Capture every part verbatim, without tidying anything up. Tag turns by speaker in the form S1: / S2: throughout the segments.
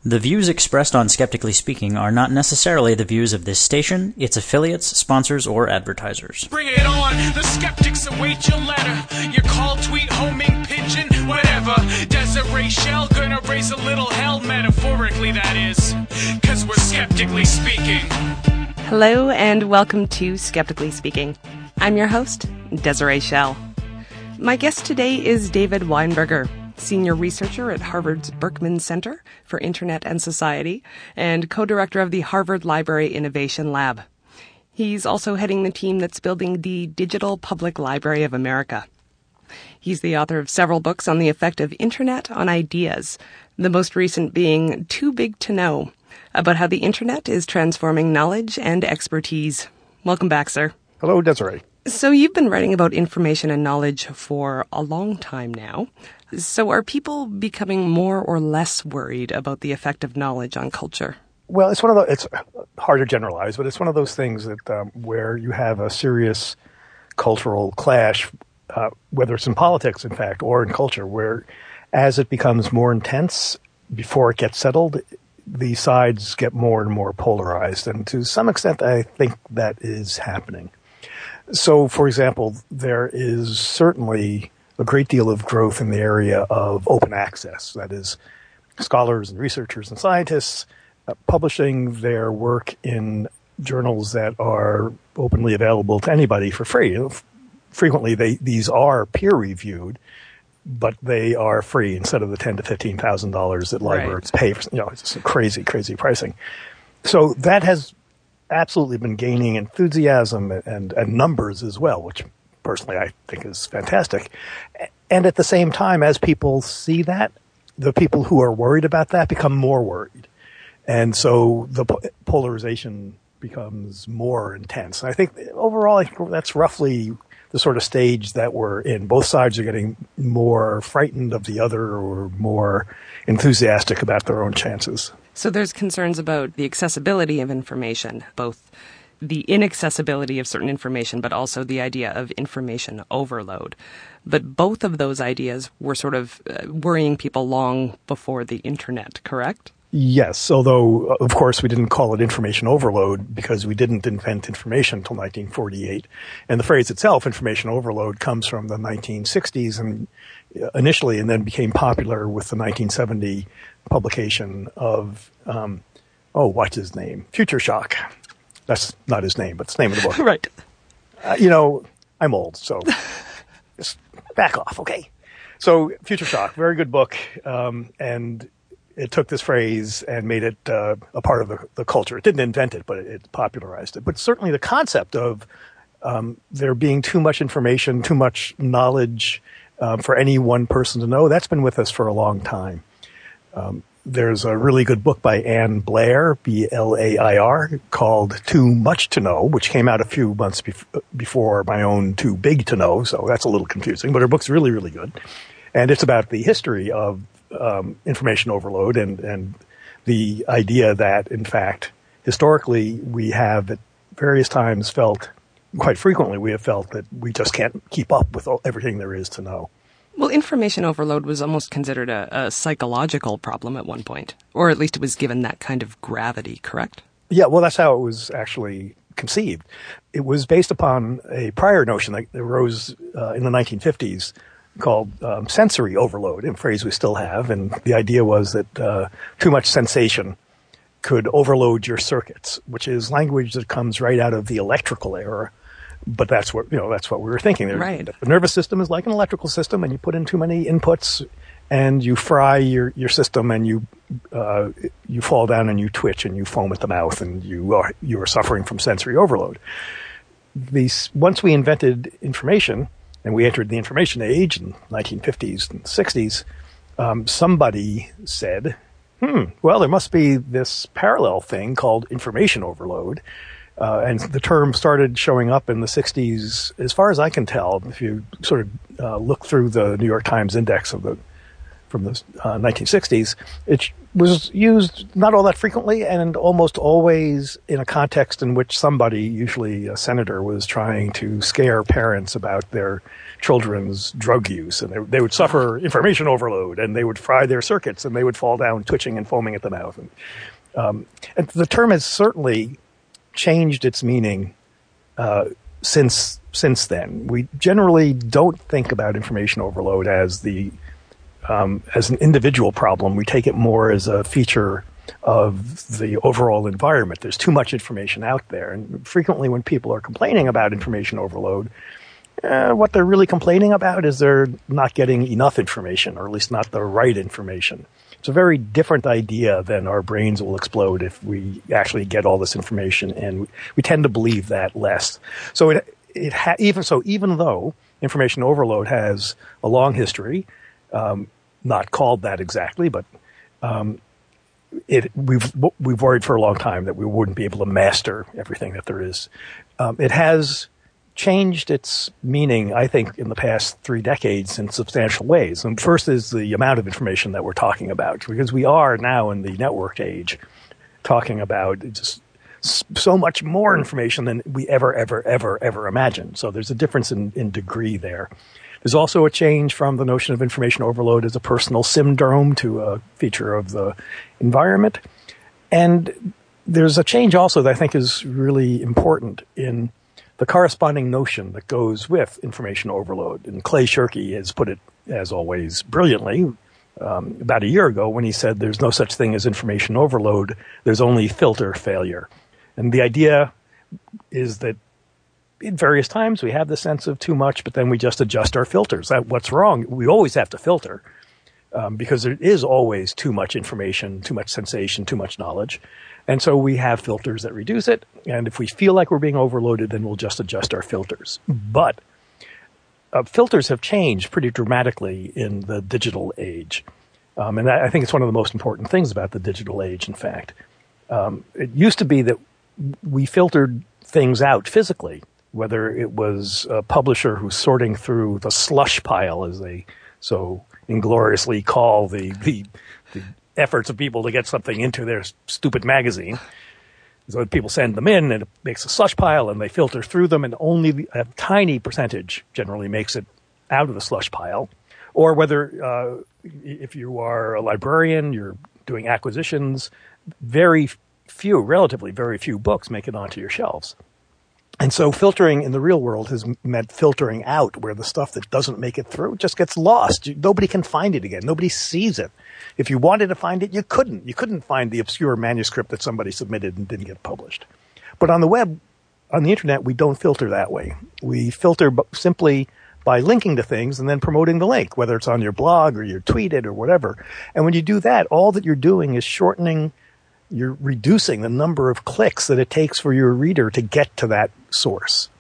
S1: The views expressed on Skeptically Speaking are not necessarily the views of this station, its affiliates, sponsors, or advertisers.
S2: Bring it on! The skeptics await your letter. Your call, tweet, homing, pigeon, whatever. Desiree Shell gonna raise a little hell, metaphorically that is. Cause we're skeptically speaking.
S3: Hello and welcome to Skeptically Speaking. I'm your host, Desiree Shell. My guest today is David Weinberger, senior researcher at Harvard's Berkman Center for Internet and Society and co-director of the Harvard Library Innovation Lab. He's also heading the team that's building the Digital Public Library of America. He's the author of several books on the effect of Internet on ideas, the most recent being Too Big to Know, about how the Internet is transforming knowledge and expertise. Welcome back, sir.
S4: Hello, Desiree.
S3: So you've been writing about information and knowledge for a long time now. So are people becoming more or less worried about the effect of knowledge on culture?
S4: Well, it's one of the, it's hard to generalize, but it's one of those things that um, where you have a serious cultural clash, uh, whether it's in politics, in fact, or in culture, where as it becomes more intense, before it gets settled, the sides get more and more polarized. And to some extent, I think that is happening. So, for example, there is certainly a great deal of growth in the area of open access. That is, scholars and researchers and scientists uh, publishing their work in journals that are openly available to anybody for free. Frequently, they, these are peer-reviewed, but they are free instead of the ten to fifteen thousand dollars that libraries right. pay for. You know, it's just crazy, crazy pricing. So that has absolutely been gaining enthusiasm and, and numbers as well, which personally I think is fantastic. And at the same time, as people see that, the people who are worried about that become more worried. And so the polarization becomes more intense. And I think overall, I think that's roughly the sort of stage that we're in. Both sides are getting more frightened of the other or more enthusiastic about their own chances.
S3: So there's concerns about the accessibility of information, both the inaccessibility of certain information, but also the idea of information overload. But both of those ideas were sort of uh, worrying people long before the internet, correct?
S4: Yes, although, of course, we didn't call it information overload because we didn't invent information until nineteen forty-eight. And the phrase itself, information overload, comes from the nineteen sixties and initially and then became popular with the nineteen seventy publication of, um, oh, what's his name? Future Shock. That's not his name, but it's the name of the book.
S3: Right.
S4: Uh, you know, I'm old, so just back off, okay? So Future Shock, very good book, um, and it took this phrase and made it uh, a part of the, the culture. It didn't invent it, but it, it popularized it. But certainly the concept of um, there being too much information, too much knowledge um, for any one person to know, that's been with us for a long time. Um, there's a really good book by Ann Blair, B L A I R, called Too Much to Know, which came out a few months bef- before my own Too Big to Know, so that's a little confusing, but her book's really, really good. And it's about the history of um, information overload and, and the idea that, in fact, historically we have at various times felt, quite frequently we have felt that we just can't keep up with all, everything there is to know.
S3: Well, information overload was almost considered a, a psychological problem at one point, or at least it was given that kind of gravity, correct?
S4: Yeah, well, that's how it was actually conceived. It was based upon a prior notion that arose uh, in the nineteen fifties called um, sensory overload, a phrase we still have, and the idea was that uh, too much sensation could overload your circuits, which is language that comes right out of the electrical era. But that's what, you know, that's what we were thinking.
S3: Right.
S4: The nervous system is like an electrical system, and you put in too many inputs, and you fry your, your system, and you uh, you fall down and you twitch and you foam at the mouth, and you are you are suffering from sensory overload. These once we invented information, and we entered the information age in the nineteen fifties and sixties, um, somebody said, "Hmm, well, there must be this parallel thing called information overload." Uh, and the term started showing up in the sixties, as far as I can tell, if you sort of uh, look through the New York Times index of the from the uh, nineteen sixties, it was used not all that frequently and almost always in a context in which somebody, usually a senator, was trying to scare parents about their children's drug use, and they, they would suffer information overload, and they would fry their circuits, and they would fall down twitching and foaming at the mouth. And, um, and the term has certainly changed its meaning uh, since since then. We generally don't think about information overload as the um, as an individual problem. We take it more as a feature of the overall environment. There's too much information out there. And frequently when people are complaining about information overload, uh, what they're really complaining about is they're not getting enough information, or at least not the right information. It's a very different idea than our brains will explode if we actually get all this information, and we, we tend to believe that less. So it, it ha- even so, even though information overload has a long history, um, not called that exactly, but um, It, we've we've worried for a long time that we wouldn't be able to master everything that there is. Um, it has changed its meaning, I think, in the past three decades in substantial ways. And first is the amount of information that we're talking about, because we are now in the networked age talking about just so much more information than we ever, ever, ever, ever imagined. So there's a difference in, in degree there. There's also a change from the notion of information overload as a personal syndrome to a feature of the environment. And there's a change also that I think is really important in the corresponding notion that goes with information overload. And Clay Shirky has put it, as always, brilliantly um, about a year ago when he said there's no such thing as information overload, there's only filter failure. And the idea is that in various times we have the sense of too much, but then we just adjust our filters. That, what's wrong? We always have to filter um, because there is always too much information, too much sensation, too much knowledge. And so we have filters that reduce it. And if we feel like we're being overloaded, then we'll just adjust our filters. But uh, filters have changed pretty dramatically in the digital age. Um, and I think it's one of the most important things about the digital age, in fact. Um, it used to be that we filtered things out physically, whether it was a publisher who's sorting through the slush pile, as they so ingloriously call the, the, the efforts of people to get something into their stupid magazine. So people send them in, and it makes a slush pile, and they filter through them, and only a tiny percentage generally makes it out of the slush pile. Or whether uh, if you are a librarian, you're doing acquisitions, very few, relatively very few books make it onto your shelves. And so filtering in the real world has meant filtering out, where the stuff that doesn't make it through just gets lost. Nobody can find it again. Nobody sees it. If you wanted to find it, you couldn't. You couldn't find the obscure manuscript that somebody submitted and didn't get published. But on the web, on the internet, we don't filter that way. We filter simply by linking to things and then promoting the link, whether it's on your blog or you tweet it or whatever. And when you do that, all that you're doing is shortening, you're reducing the number of clicks that it takes for your reader to get to that source.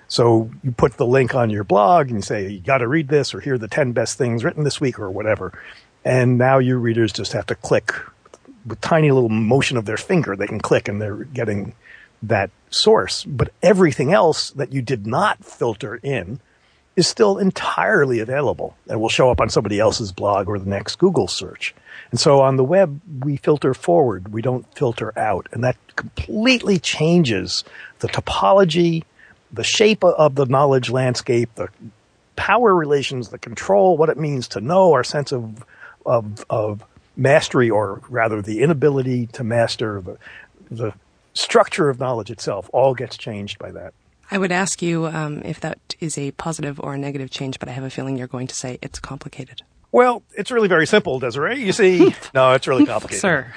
S4: So you put the link on your blog and you say, you got to read this, or here are the ten best things written this week, or whatever. And now your readers just have to click with tiny little motion of their finger. They can click and they're getting that source. But everything else that you did not filter in is still entirely available and will show up on somebody else's blog or the next Google search. And so on the web, we filter forward. We don't filter out. And that completely changes the topology, the shape of the knowledge landscape, the power relations, the control, what it means to know, our sense of of, of mastery, or rather the inability to master, the, the structure of knowledge itself all gets changed by that.
S3: I would ask you um, if that is a positive or a negative change, but I have a feeling you're going to say it's complicated.
S4: Well, it's really very simple, Desiree. You see, no, it's really complicated.
S3: Sir.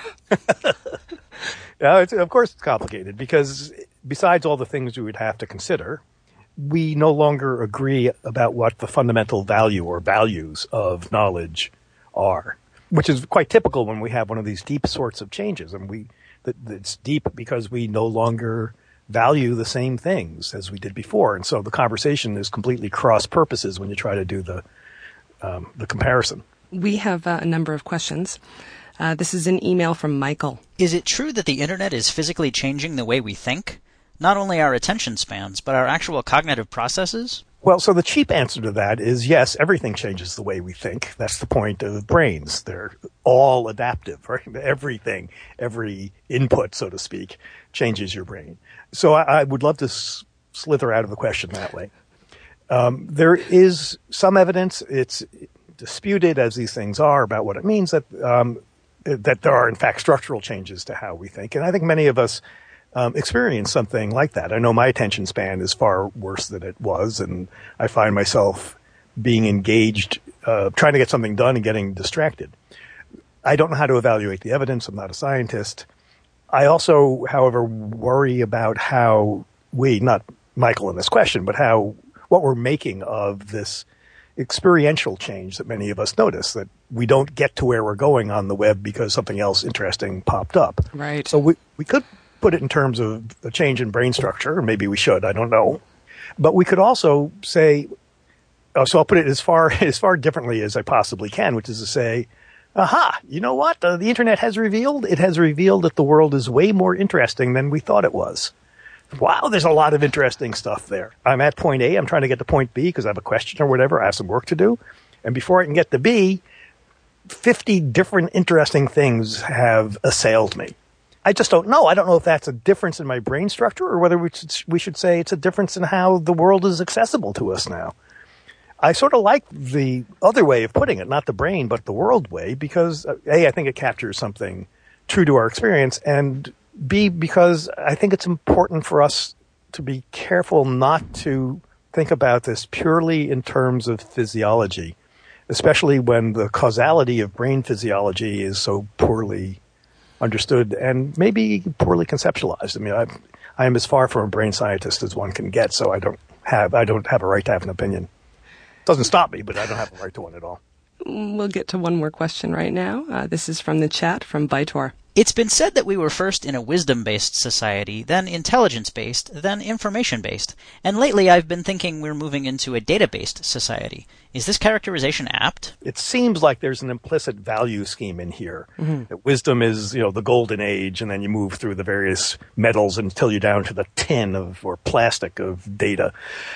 S4: Yeah, it's, of course it's complicated, because besides all the things we would have to consider, we no longer agree about what the fundamental value or values of knowledge are, which is quite typical when we have one of these deep sorts of changes. And we, it's deep because we no longer value the same things as we did before. And so the conversation is completely cross purposes when you try to do the um, the comparison.
S3: We have uh, a number of questions. Uh, this is an email from Michael.
S1: Is it true that the internet is physically changing the way we think? Not only our attention spans, but our actual cognitive processes?
S4: Well, so the cheap answer to that is yes, everything changes the way we think. That's the point of brains. They're all adaptive, right? Everything, every input, so to speak, changes your brain. So I, I would love to s- slither out of the question that way. Um, there is some evidence, it's disputed as these things are, about what it means, that um, that there are, in fact, structural changes to how we think. And I think many of us um, experience something like that. I know my attention span is far worse than it was, and I find myself being engaged, uh, trying to get something done and getting distracted. I don't know how to evaluate the evidence. I'm not a scientist. I also, however, worry about how we, not Michael in this question, but how what we're making of this experiential change that many of us notice, that we don't get to where we're going on the web because something else interesting popped up.
S3: Right.
S4: So we, we could put it in terms of a change in brain structure, or maybe we should, I don't know. But we could also say, oh, so I'll put it as far as far differently as I possibly can, which is to say, aha, you know what? Uh, the internet has revealed, it has revealed that the world is way more interesting than we thought it was. Wow, there's a lot of interesting stuff there. I'm at point A, I'm trying to get to point B because I have a question or whatever, I have some work to do. And before I can get to B, fifty different interesting things have assailed me. I just don't know. I don't know if that's a difference in my brain structure or whether we should, we should say it's a difference in how the world is accessible to us now. I sort of like the other way of putting it, not the brain, but the world way, because A, I think it captures something true to our experience, and B, because I think it's important for us to be careful not to think about this purely in terms of physiology, especially when the causality of brain physiology is so poorly understood and maybe poorly conceptualized. I mean, I, I am as far from a brain scientist as one can get, so I don't have I don't have a right to have an opinion. It doesn't stop me, but I don't have a right to one at all.
S3: We'll get to one more question right now. Uh, this is from the chat from Vitor.
S1: It's been said that we were first in a wisdom-based society, then intelligence-based, then information-based, and lately I've been thinking we're moving into a data-based society. Is this characterization apt?
S4: It seems like there's an implicit value scheme in here. Mm-hmm. That wisdom is, you know, the golden age, and then you move through the various metals until you're down to the tin of or plastic of data.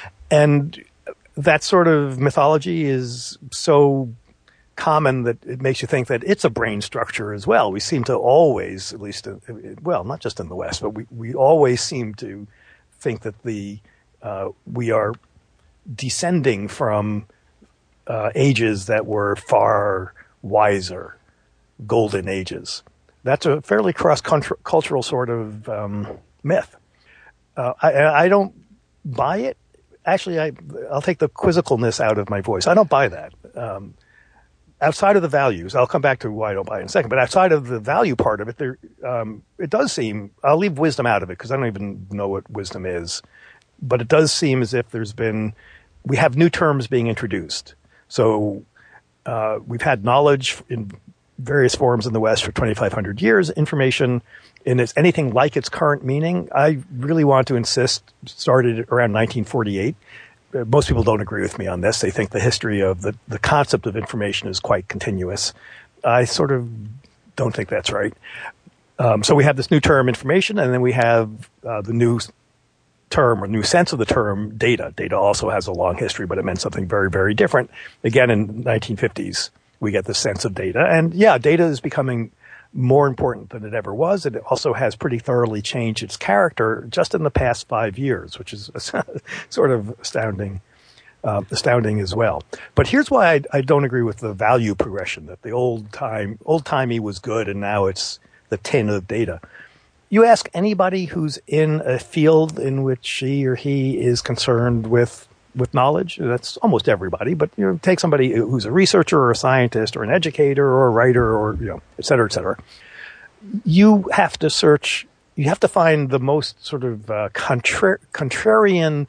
S4: And that sort of mythology is so common that it makes you think that it's a brain structure as well. We seem to always, at least, well, not just in the West, but we, we always seem to think that the uh, we are descending from uh, ages that were far wiser, golden ages. That's a fairly cross-cultural sort of um, myth. Uh, I, I don't buy it. Actually, I, I'll take the quizzicalness out of my voice. I don't buy that. Um, outside of the values, I'll come back to why I don't buy it in a second, but outside of the value part of it, there, um, it does seem, I'll leave wisdom out of it because I don't even know what wisdom is, but it does seem as if there's been, we have new terms being introduced. So uh, we've had knowledge in various forms in the West for twenty-five hundred years, information in its anything like its current meaning. I really want to insist, started around nineteen forty-eight. Most people don't agree with me on this. They think the history of the, the concept of information is quite continuous. I sort of don't think that's right. Um, so we have this new term, information, and then we have uh, the new term or new sense of the term, data. Data also has a long history, but it meant something very, very different. Again, in the nineteen fifties, we get the sense of data. And yeah, data is becoming more important than it ever was. It also has pretty thoroughly changed its character just in the past five years, which is sort of astounding, uh, astounding as well. But here's why I, I don't agree with the value progression, that the old time, old timey was good and now it's the tin of data. You ask anybody who's in a field in which she or he is concerned with with knowledge, that's almost everybody, but you know, take somebody who's a researcher or a scientist or an educator or a writer or, you know, et cetera, et cetera. You have to search, you have to find the most sort of uh, contra- contrarian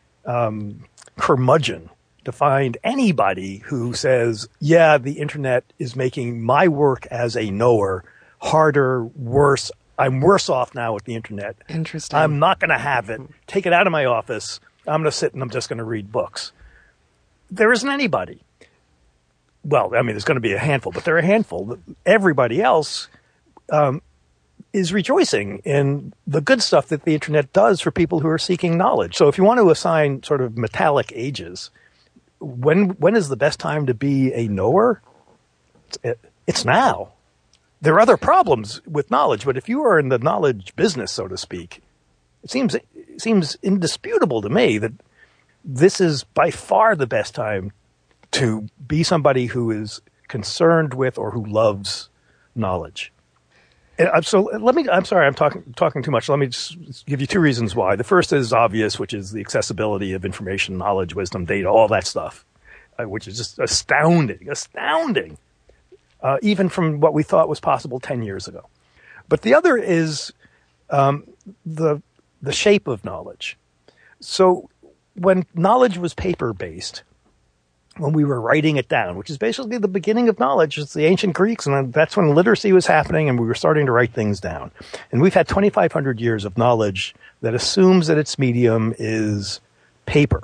S4: um, curmudgeon to find anybody who says, yeah, the internet is making my work as a knower harder, worse. I'm worse off now with the internet.
S3: Interesting.
S4: I'm not going to have it. Take it out of my office. I'm going to sit and I'm just going to read books. There isn't anybody. Well, I mean, there's going to be a handful, but there are a handful. Everybody else um, is rejoicing in the good stuff that the internet does for people who are seeking knowledge. So if you want to assign sort of metallic ages, when when is the best time to be a knower? It's, it's now. There are other problems with knowledge, but if you are in the knowledge business, so to speak, it seems it seems indisputable to me that this is by far the best time to be somebody who is concerned with or who loves knowledge. And so let me, I'm sorry, I'm talking, talking too much. Let me just give you two reasons why. The first is obvious, which is the accessibility of information, knowledge, wisdom, data, all that stuff, uh, which is just astounding, astounding, uh, even from what we thought was possible ten years ago. But the other is um, the the shape of knowledge. So when knowledge was paper-based, when we were writing it down, which is basically the beginning of knowledge, it's the ancient Greeks, and that's when literacy was happening, and we were starting to write things down. And we've had twenty-five hundred years of knowledge that assumes that its medium is paper.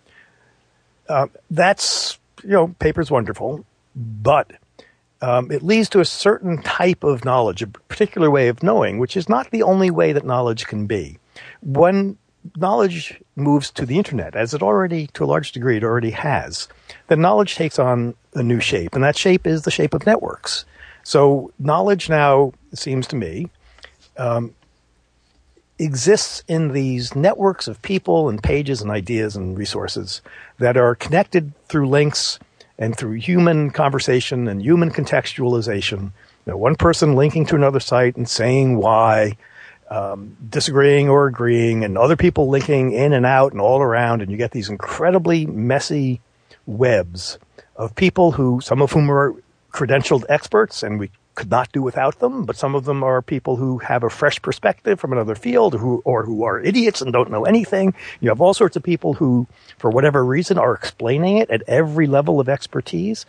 S4: Uh, that's, you know, paper's wonderful, but um, it leads to a certain type of knowledge, a particular way of knowing, which is not the only way that knowledge can be. When knowledge moves to the internet, as it already, to a large degree, it already has, then knowledge takes on a new shape, and that shape is the shape of networks. So knowledge now, it seems to me, um, exists in these networks of people and pages and ideas and resources that are connected through links and through human conversation and human contextualization. You know, one person linking to another site and saying why, Um, disagreeing or agreeing, and other people linking in and out and all around, and you get these incredibly messy webs of people who, some of whom are credentialed experts, and we could not do without them, but some of them are people who have a fresh perspective from another field, who or who are idiots and don't know anything. You have all sorts of people who, for whatever reason, are explaining it at every level of expertise.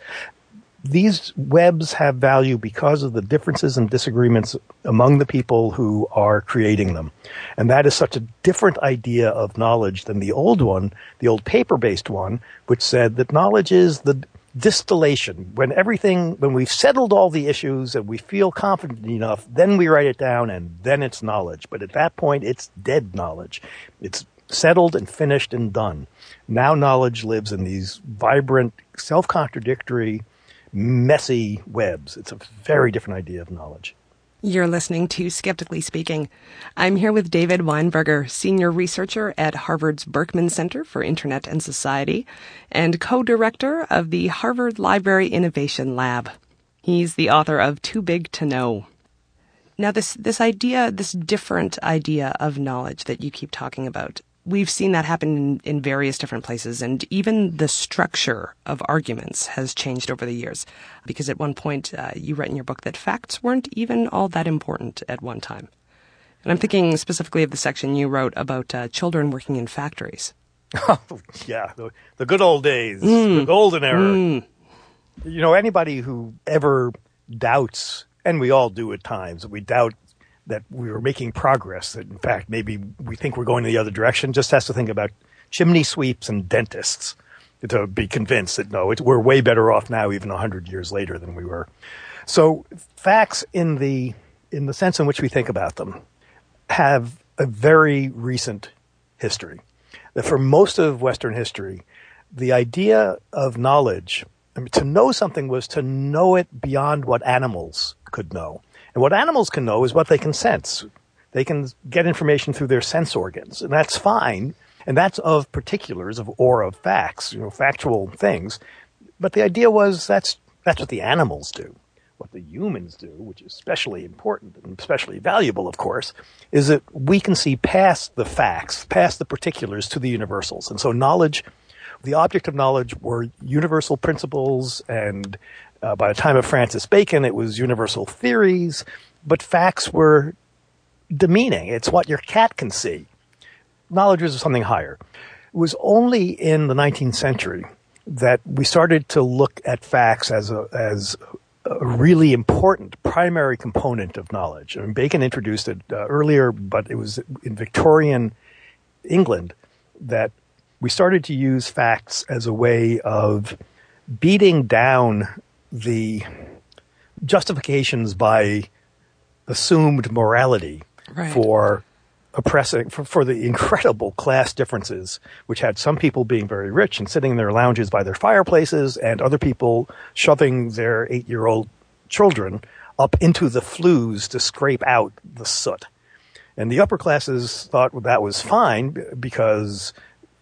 S4: These webs have value because of the differences and disagreements among the people who are creating them. And that is such a different idea of knowledge than the old one, the old paper-based one, which said that knowledge is the distillation. When everything, when we've settled all the issues and we feel confident enough, then we write it down and then it's knowledge. But at that point, it's dead knowledge. It's settled and finished and done. Now knowledge lives in these vibrant, self-contradictory, messy webs. It's a very different idea of knowledge.
S3: You're listening to Skeptically Speaking. I'm here with David Weinberger, senior researcher at Harvard's Berkman Center for Internet and Society and co-director of the Harvard Library Innovation Lab. He's the author of Too Big to Know. Now, this, this idea, this different idea of knowledge that you keep talking about, we've seen that happen in, in various different places, and even the structure of arguments has changed over the years. Because at one point, uh, you write in your book that facts weren't even all that important at one time. And I'm thinking specifically of the section you wrote about uh, children working in factories.
S4: Oh, yeah, the, the good old days, mm. the golden era. Mm. You know, anybody who ever doubts, and we all do at times, we doubt that we were making progress, that in fact maybe we think we're going in the other direction, just has to think about chimney sweeps and dentists to be convinced that no, it's, we're way better off now even one hundred years later than we were. So facts in the in the sense in which we think about them have a very recent history. That for most of Western history, the idea of knowledge, I mean, to know something was to know it beyond what animals could know. And what animals can know is what they can sense. They can get information through their sense organs, and that's fine. And that's of particulars of or of facts, you know, factual things. But the idea was that's that's what the animals do. What the humans do, which is especially important and especially valuable, of course, is that we can see past the facts, past the particulars to the universals. And so knowledge, the object of knowledge were universal principles, and uh, by the time of Francis Bacon, it was universal theories, but facts were demeaning. It's what your cat can see. Knowledge was something higher. It was only in the nineteenth century that we started to look at facts as a, as a really important primary component of knowledge. I mean, Bacon introduced it uh, earlier, but it was in Victorian England that we started to use facts as a way of beating down the justifications by assumed morality right. for oppressing, for, for the incredible class differences, which had some people being very rich and sitting in their lounges by their fireplaces, and other people shoving their eight-year-old children up into the flues to scrape out the soot. And the upper classes thought well, that was fine because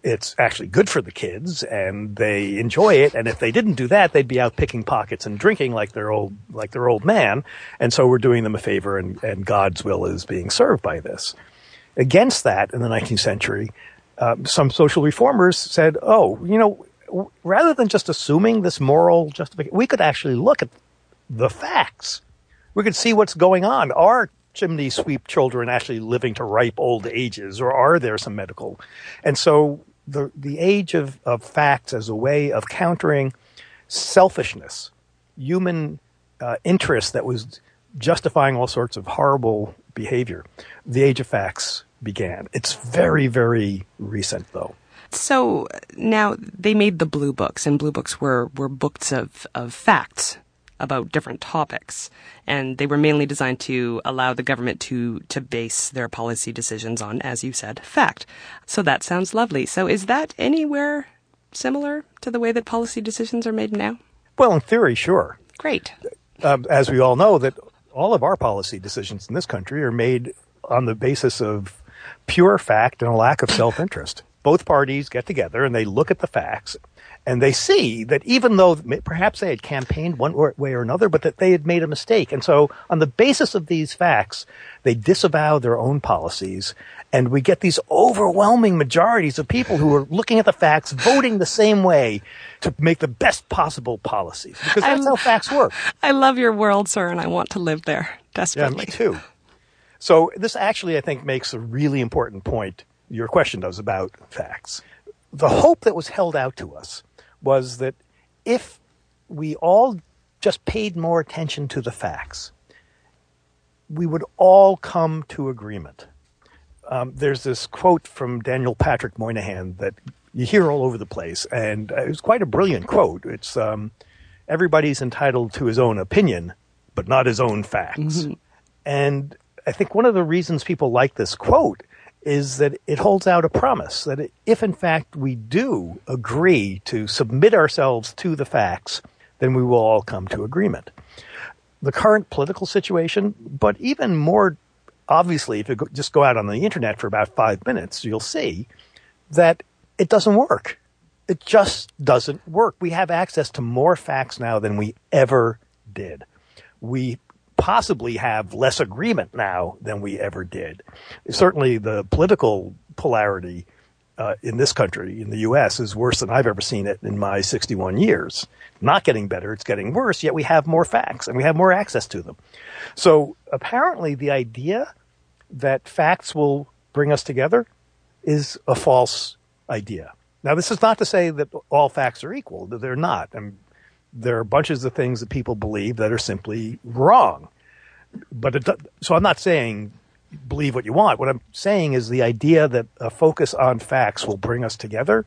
S4: it's actually good for the kids and they enjoy it. And if they didn't do that, they'd be out picking pockets and drinking like their old, like their old man. And so we're doing them a favor and, and God's will is being served by this. Against that, in the nineteenth century, uh, some social reformers said, oh, you know, w- rather than just assuming this moral justification, we could actually look at the facts. We could see what's going on. Are chimney sweep children actually living to ripe old ages, or are there some medical? And so the the age of, of facts as a way of countering selfishness, human uh, interest that was justifying all sorts of horrible behavior, the age of facts began. It's very, very recent, though.
S3: So now they made the blue books, and blue books were, were books of, of facts about different topics. And they were mainly designed to allow the government to, to base their policy decisions on, as you said, fact. So that sounds lovely. So is that anywhere similar to the way that policy decisions are made now?
S4: Well, in theory, sure.
S3: Great.
S4: Um, as we all know, that all of our policy decisions in this country are made on the basis of pure fact and a lack of self-interest. Both parties get together and they look at the facts and they see that even though perhaps they had campaigned one way or another, but that they had made a mistake. And so on the basis of these facts, they disavow their own policies. And we get these overwhelming majorities of people who are looking at the facts, voting the same way to make the best possible policies. Because that's I'm, how facts work.
S3: I love your world, sir, and I want to live there desperately.
S4: Yeah, me too. So this actually, I think, makes a really important point. Your question does about facts. The hope that was held out to us was that if we all just paid more attention to the facts, we would all come to agreement. Um, there's this quote from Daniel Patrick Moynihan that you hear all over the place, and it was quite a brilliant quote. It's um, everybody's entitled to his own opinion, but not his own facts. Mm-hmm. And I think one of the reasons people like this quote is that it holds out a promise that if, in fact, we do agree to submit ourselves to the facts, then we will all come to agreement. The current political situation, but even more obviously, if you go, just go out on the internet for about five minutes, you'll see that it doesn't work. It just doesn't work. We have access to more facts now than we ever did. We possibly have less agreement now than we ever did. Certainly the political polarity uh, in this country, in the U S, is worse than I've ever seen it in my sixty-one years. Not getting better, it's getting worse, yet we have more facts and we have more access to them. So apparently the idea that facts will bring us together is a false idea. Now, this is not to say that all facts are equal. They're not. And there are bunches of things that people believe that are simply wrong. But it, so I'm not saying believe what you want. What I'm saying is the idea that a focus on facts will bring us together.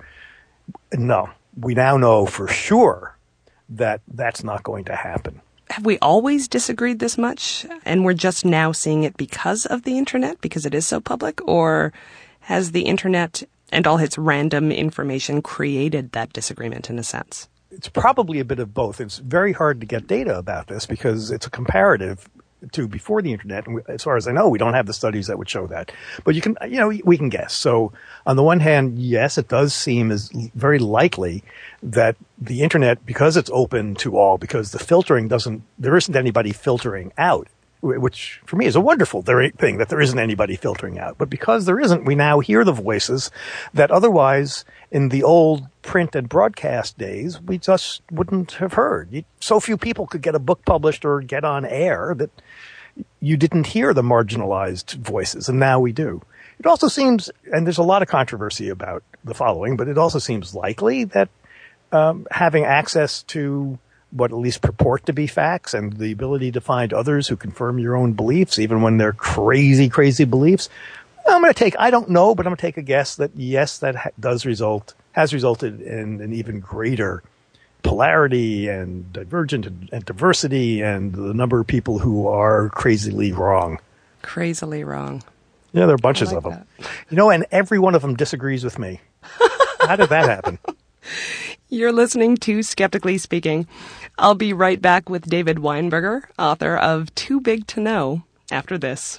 S4: No, we now know for sure that that's not going to happen.
S3: Have we always disagreed this much, and we're just now seeing it because of the internet, because it is so public? Or has the internet and all its random information created that disagreement in a sense?
S4: It's probably a bit of both. It's very hard to get data about this because it's a comparative to before the internet. And as far as I know, we don't have the studies that would show that. But you can, you know, we can guess. So on the one hand, yes, it does seem as very likely that the internet, because it's open to all, because the filtering doesn't, there isn't anybody filtering out, which for me is a wonderful thing that there isn't anybody filtering out. But because there isn't, we now hear the voices that otherwise in the old print and broadcast days, we just wouldn't have heard. So few people could get a book published or get on air that you didn't hear the marginalized voices, and now we do. It also seems, and there's a lot of controversy about the following, but it also seems likely that um, having access to what at least purport to be facts and the ability to find others who confirm your own beliefs, even when they're crazy, crazy beliefs, I'm going to take, I don't know, but I'm going to take a guess that yes, that ha- does result, has resulted in an even greater polarity and divergent and, and diversity and the number of people who are crazily wrong.
S3: Crazily wrong.
S4: Yeah, there are bunches
S3: like
S4: of them.
S3: That.
S4: You know, and every one of them disagrees with me. How did that happen?
S3: You're listening to Skeptically Speaking. I'll be right back with David Weinberger, author of Too Big to Know, after this.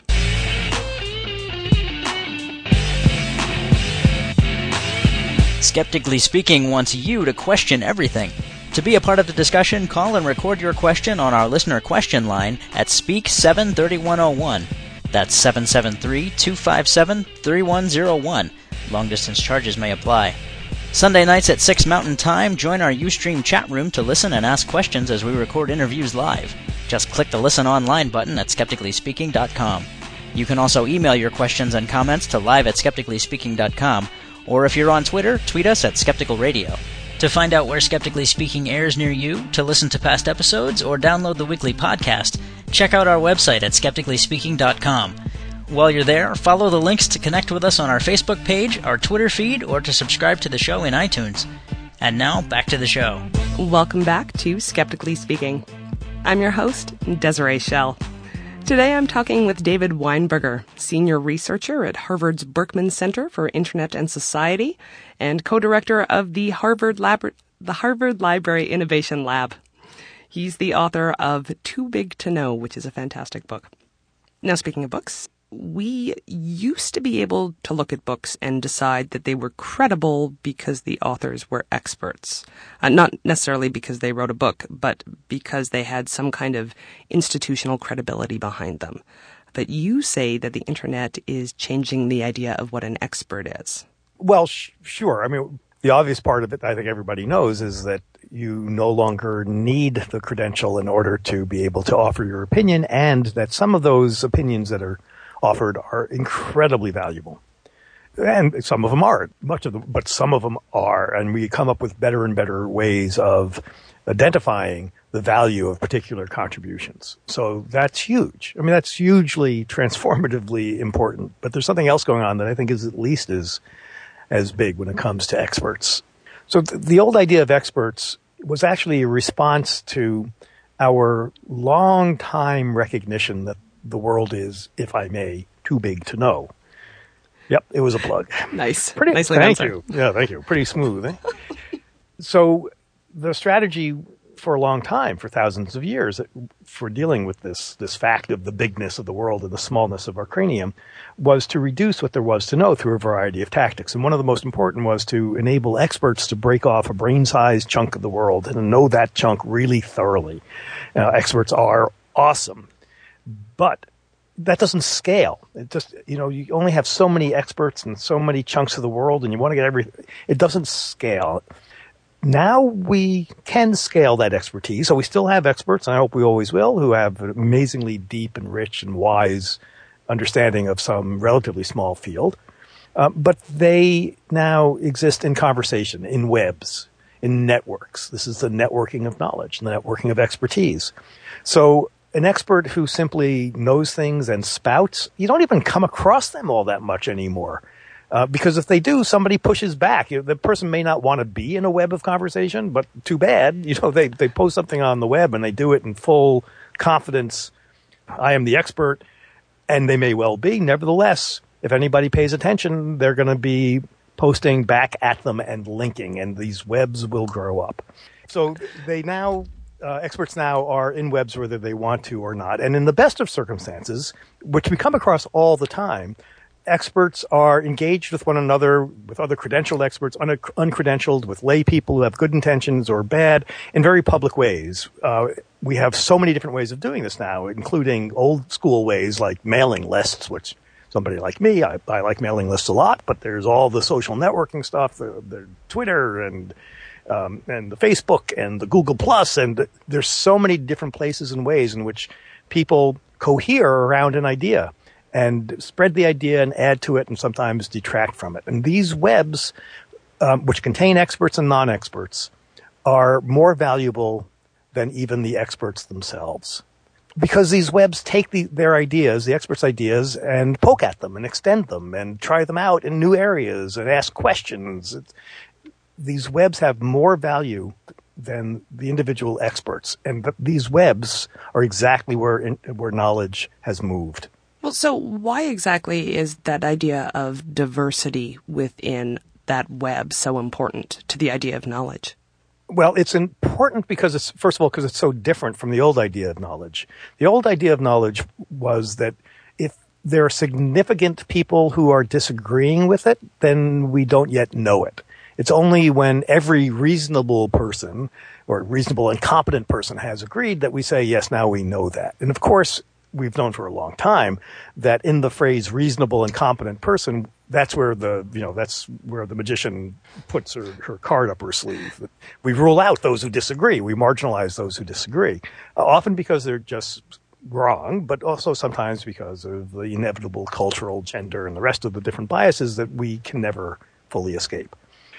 S1: Skeptically Speaking wants you to question everything. To be a part of the discussion, call and record your question on our listener question line at Speak seven three one oh one. That's seven seven three, two five seven, three one oh one. Long-distance charges may apply. Sunday nights at six Mountain Time, join our Ustream chat room to listen and ask questions as we record interviews live. Just click the Listen Online button at skeptically speaking dot com. You can also email your questions and comments to live at skeptically speaking dot com, or if you're on Twitter, tweet us at Skeptical Radio. To find out where Skeptically Speaking airs near you, to listen to past episodes, or download the weekly podcast, check out our website at skeptically speaking dot com. While you're there, follow the links to connect with us on our Facebook page, our Twitter feed, or to subscribe to the show in iTunes. And now, back to the show.
S3: Welcome back to Skeptically Speaking. I'm your host, Desiree Schell. Today I'm talking with David Weinberger, senior researcher at Harvard's Berkman Center for Internet and Society and co-director of the Harvard Lab- the Harvard Library Innovation Lab. He's the author of Too Big to Know, which is a fantastic book. Now, speaking of books, we used to be able to look at books and decide that they were credible because the authors were experts. Uh, not necessarily because they wrote a book, but because they had some kind of institutional credibility behind them. But you say that the internet is changing the idea of what an expert is.
S4: Well, sh- sure. I mean, the obvious part of it, I think everybody knows, is that you no longer need the credential in order to be able to offer your opinion, and that some of those opinions that are offered are incredibly valuable. And some of them are, much of them, but some of them are. And we come up with better and better ways of identifying the value of particular contributions. So that's huge. I mean, that's hugely transformatively important. But there's something else going on that I think is at least as, as big when it comes to experts. So th- the old idea of experts was actually a response to our long time recognition that the world is, if I may, too big to know. Yep, it was a plug.
S3: Nice.
S4: Pretty,
S3: Nicely
S4: thank
S3: done,
S4: you. Yeah, thank you. Pretty smooth. Eh? So the strategy for a long time, for thousands of years, for dealing with this this fact of the bigness of the world and the smallness of our cranium, was to reduce what there was to know through a variety of tactics. And one of the most important was to enable experts to break off a brain-sized chunk of the world and know that chunk really thoroughly. Uh, experts are awesome. But that doesn't scale. It just, you know, you only have so many experts and so many chunks of the world, and you want to get everything. It doesn't scale. Now we can scale that expertise. So we still have experts, and I hope we always will, who have an amazingly deep and rich and wise understanding of some relatively small field. Uh, but they now exist in conversation, in webs, in networks. This is the networking of knowledge, the networking of expertise. So an expert who simply knows things and spouts, you don't even come across them all that much anymore. Uh, because if they do, somebody pushes back. You know, the person may not want to be in a web of conversation, but too bad. You know, they, they post something on the web and they do it in full confidence. I am the expert, and they may well be. Nevertheless, if anybody pays attention, they're going to be posting back at them and linking, and these webs will grow up. So they now... Uh, experts now are in webs whether they want to or not. And in the best of circumstances, which we come across all the time, experts are engaged with one another, with other credentialed experts, un- uncredentialed, with lay people who have good intentions or bad, in very public ways. Uh, we have so many different ways of doing this now, including old school ways like mailing lists, which somebody like me, I, I like mailing lists a lot, but there's all the social networking stuff, the, the Twitter and Um, and the Facebook and the Google Plus, and there's so many different places and ways in which people cohere around an idea and spread the idea and add to it and sometimes detract from it. And these webs, um, which contain experts and non-experts, are more valuable than even the experts themselves. Because these webs take the, their ideas, the experts' ideas, and poke at them and extend them and try them out in new areas and ask questions. It's, These webs have more value than the individual experts, and th- these webs are exactly where in, where knowledge has moved.
S3: Well, so why exactly is that idea of diversity within that web so important to the idea of knowledge?
S4: Well, it's important because it's, first of all, because it's so different from the old idea of knowledge. The old idea of knowledge was that if there are significant people who are disagreeing with it, then we don't yet know it. It's only when every reasonable person or reasonable and competent person has agreed that we say, yes, now we know that. And of course, we've known for a long time that in the phrase reasonable and competent person, that's where the, you know, that's where the magician puts her, her card up her sleeve. We rule out those who disagree. We marginalize those who disagree, uh, often because they're just wrong, but also sometimes because of the inevitable cultural, gender, and the rest of the different biases that we can never fully escape.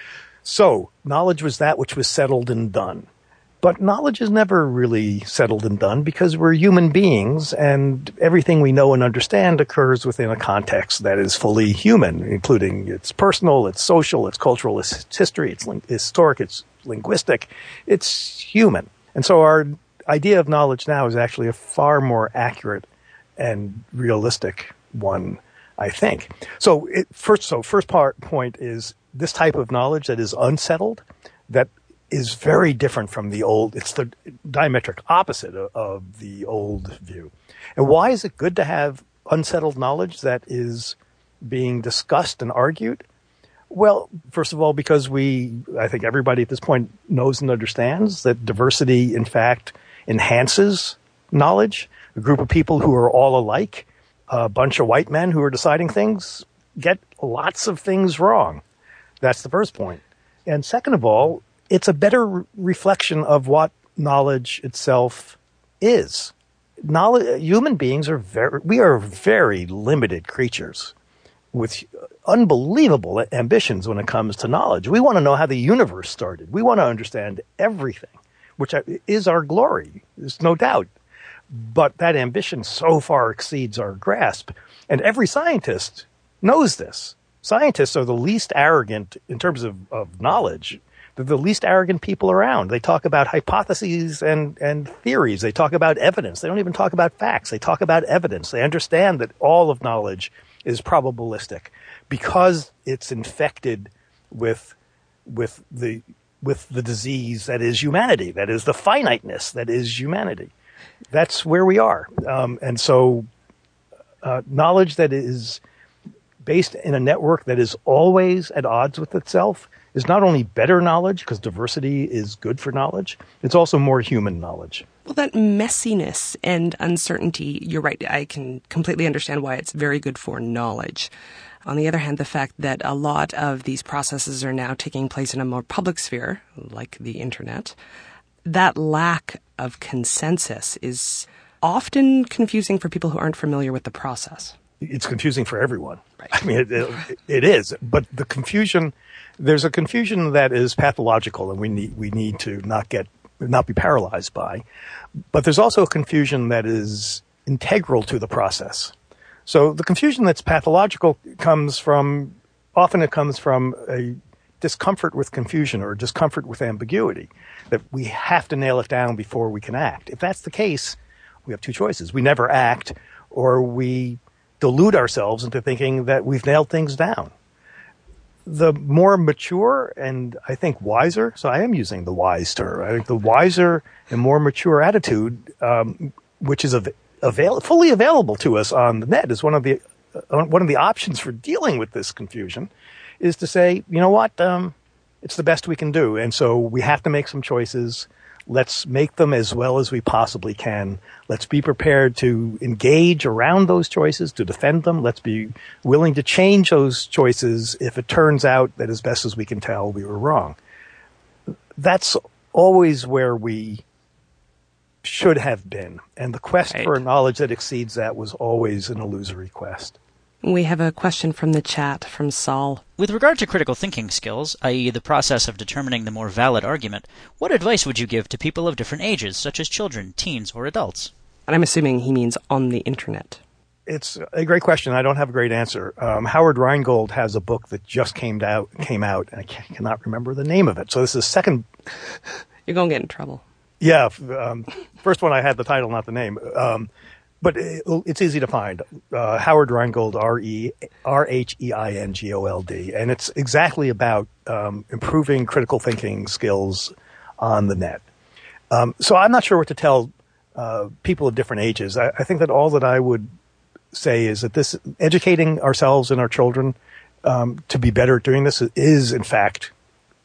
S4: So knowledge was that which was settled and done. But knowledge is never really settled and done because we're human beings, and everything we know and understand occurs within a context that is fully human, including it's personal, it's social, it's cultural, it's history, it's ling- historic, it's linguistic, it's human. And so our idea of knowledge now is actually a far more accurate and realistic one, I think. So it, first, so first part point is this type of knowledge that is unsettled, that is very different from the old. It's the diametric opposite of, of the old view. And why is it good to have unsettled knowledge that is being discussed and argued? Well, first of all, because we, I think everybody at this point knows and understands that diversity, in fact, enhances knowledge. A group of people who are all alike, a bunch of white men who are deciding things, get lots of things wrong. That's the first point. And second of all, it's a better re- reflection of what knowledge itself is. Knowledge, human beings are very, we are very limited creatures with unbelievable ambitions when it comes to knowledge. We want to know how the universe started. We want to understand everything, which is our glory. There's no doubt. But that ambition so far exceeds our grasp. And every scientist knows this. Scientists are the least arrogant in terms of, of knowledge. They're the least arrogant people around. They talk about hypotheses and, and theories. They talk about evidence. They don't even talk about facts. They talk about evidence. They understand that all of knowledge is probabilistic because it's infected with, with the, with the disease that is humanity, that is the finiteness that is humanity. That's where we are. Um, and so uh, knowledge that is based in a network that is always at odds with itself is not only better knowledge, because diversity is good for knowledge, it's also more human knowledge.
S3: Well, that messiness and uncertainty, you're right, I can completely understand why it's very good for knowledge. On the other hand, the fact that a lot of these processes are now taking place in a more public sphere, like the internet, that lack of consensus is often confusing for people who aren't familiar with the process.
S4: It's confusing for everyone.
S3: Right.
S4: I mean, it, it, it is. But the confusion, there's a confusion that is pathological, and we need we need to not get not be paralyzed by. But there's also a confusion that is integral to the process. So the confusion that's pathological comes from often it comes from a discomfort with confusion or discomfort with ambiguity, that we have to nail it down before we can act. If that's the case, we have two choices. We never act, or we delude ourselves into thinking that we've nailed things down. The more mature and I think wiser, so I am using the wise term, I think the wiser and more mature attitude, um, which is av- avail- fully available to us on the net, is one of the uh, one of the options for dealing with this confusion, is to say, you know what, um, it's the best we can do. And so we have to make some choices. Let's make them as well as we possibly can. Let's be prepared to engage around those choices, to defend them. Let's be willing to change those choices if it turns out that as best as we can tell, we were wrong. That's always where we should have been. And the quest
S3: right.
S4: for a knowledge that exceeds that was always an illusory quest.
S3: We have a question from the chat from Saul.
S1: With regard to critical thinking skills, that is the process of determining the more valid argument, what advice would you give to people of different ages, such as children, teens, or adults?
S3: And I'm assuming he means on the internet.
S4: It's a great question. I don't have a great answer. Um, Howard Rheingold has a book that just came out, came out, and I cannot remember the name of it. So this is second.
S3: You're going to get in trouble.
S4: Yeah. Um, first one I had the title, not the name. Um, But it's easy to find. Uh, Howard Rheingold, R E R H E I N G O L D. And it's exactly about um, improving critical thinking skills on the net. Um, so I'm not sure what to tell uh, people of different ages. I, I think that all that I would say is that this educating ourselves and our children um, to be better at doing this is, in fact,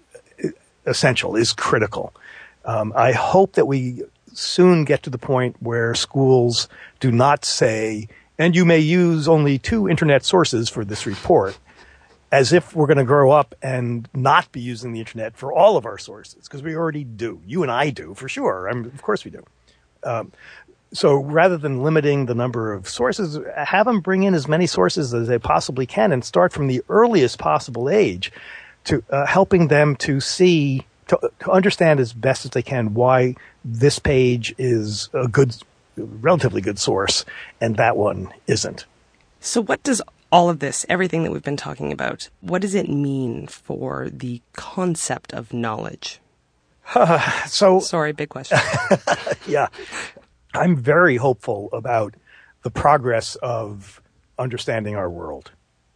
S4: essential, is critical. Um, I hope that we soon get to the point where schools do not say, and you may use only two internet sources for this report, as if we're going to grow up and not be using the internet for all of our sources, because we already do. You and I do, for sure. I mean, of course we do. Um, so rather than limiting the number of sources, have them bring in as many sources as they possibly can and start from the earliest possible age to uh, helping them to see, to, to understand as best as they can why this page is a good, relatively good source and that one isn't.
S3: So what does all of this, everything that we've been talking about, what does it mean for the concept of knowledge?
S4: Uh, so
S3: Sorry, big question.
S4: Yeah. I'm very hopeful about the progress of understanding our world.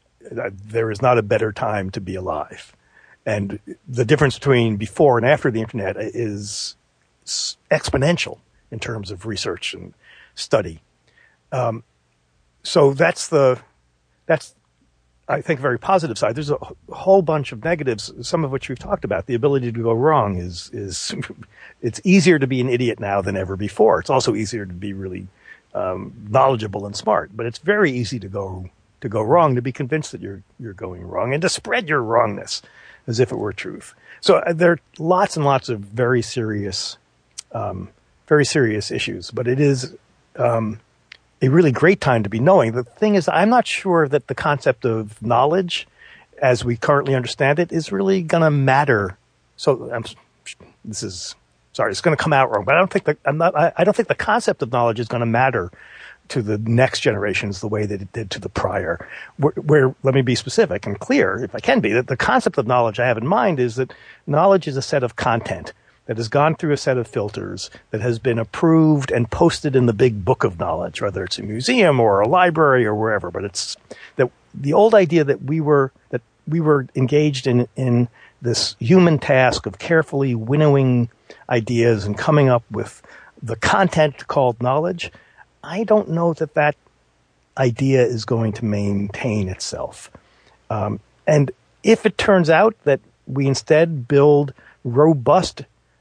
S4: There is not a better time to be alive. And the difference between before and after the internet is exponential in terms of research and study. Um, so that's the, that's, I think, a very positive side. There's a whole bunch of negatives, some of which we've talked about. The ability to go wrong is, is it's easier to be an idiot now than ever before. It's also easier to be really um, knowledgeable and smart, but it's very easy to go to go wrong, to be convinced that you're you're going wrong, and to spread your wrongness as if it were truth. So uh, there are lots and lots of very serious, um, very serious issues, but it is um, a really great time to be knowing. The thing is, I'm not sure that the concept of knowledge, as we currently understand it, is really going to matter. So I'm, this is sorry, it's going to come out wrong, but I don't think that I'm not. I, I don't think the concept of knowledge is going to matter to the next generations the way that it did to the prior. Where, where let me be specific and clear, if I can be, that the concept of knowledge I have in mind is that knowledge is a set of content that has gone through a set of filters, that has been approved and posted in the big book of knowledge, whether it's a museum or a library or wherever. But it's that the old idea that we were that we were engaged in in this human task of carefully winnowing ideas and coming up with the content called knowledge, I don't know that that idea is going to maintain itself. Um, and if it turns out that we instead build robust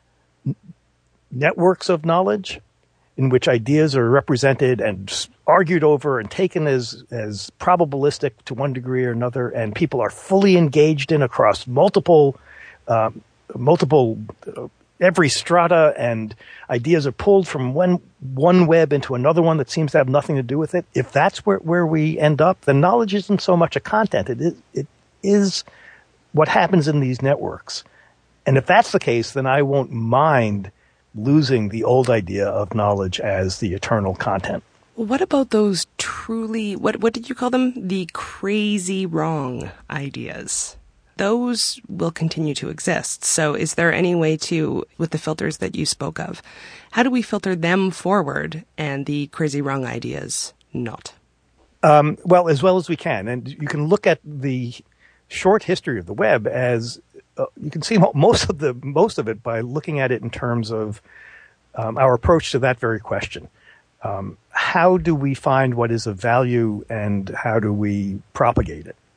S4: networks of knowledge in which ideas are represented and argued over and taken as, as probabilistic to one degree or another, and people are fully engaged in across multiple, um, multiple, uh, every strata, and ideas are pulled from one, one web into another one that seems to have nothing to do with it. If that's where, where we end up, then knowledge isn't so much a content. It is, it is what happens in these networks. And if that's the case, then I won't mind losing the old idea of knowledge as the eternal content.
S3: What about those truly, what what did you call them? The crazy wrong ideas. Those will continue to exist. So is there any way to, with the filters that you spoke of, how do we filter them forward and the crazy wrong ideas not?
S4: Um, well, as well as we can. And you can look at the short history of the web as uh, you can see most of the most of it by looking at it in terms of um, our approach to that very question. Um, how do we find what is of value, and how do we propagate it?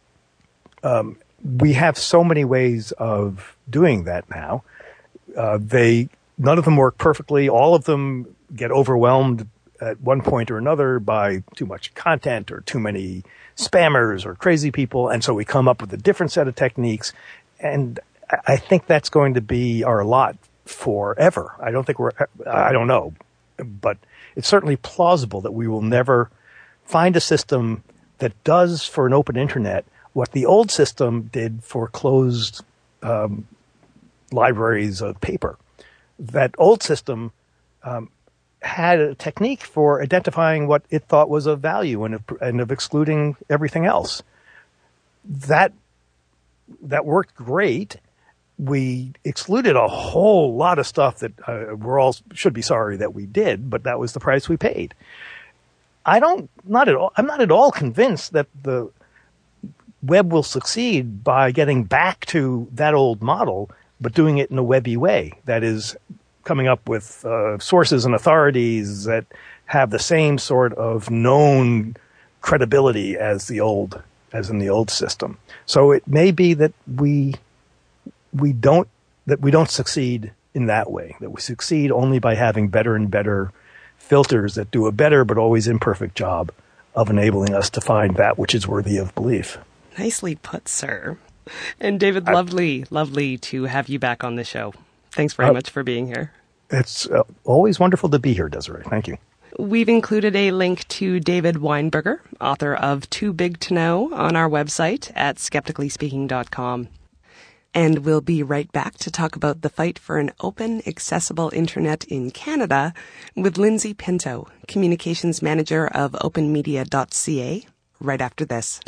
S4: Um, we have so many ways of doing that now. Uh, they none of them work perfectly. All of them get overwhelmed at one point or another by too much content or too many spammers or crazy people, and so we come up with a different set of techniques. And I think that's going to be our lot forever. I don't think we're. I don't know, but it's certainly plausible that we will never find a system that does for an open internet what the old system did for closed um, libraries of paper. That old system um, had a technique for identifying what it thought was of value and of, and of excluding everything else. That that worked great. We excluded a whole lot of stuff that uh, we're all should be sorry that we did, but that was the price we paid. I don't, not at all, I'm not at all convinced that the web will succeed by getting back to that old model, but doing it in a webby way. That is, coming up with uh, sources and authorities that have the same sort of known credibility as the old, as in the old system. So it may be that we we don't that we don't succeed in that way, that we succeed only by having better and better filters that do a better but always imperfect job of enabling us to find that which is worthy of belief.
S3: Nicely put, sir. And David,
S4: I,
S3: lovely, lovely to have you back on the show. Thanks very uh, much for being here.
S4: It's uh, always wonderful to be here, Desiree. Thank you.
S3: We've included a link to David Weinberger, author of Too Big to Know, on our website at skeptically speaking dot com. And we'll be right back to talk about the fight for an open, accessible internet in Canada with Lindsay Pinto, Communications Manager of open media dot c a, right after this.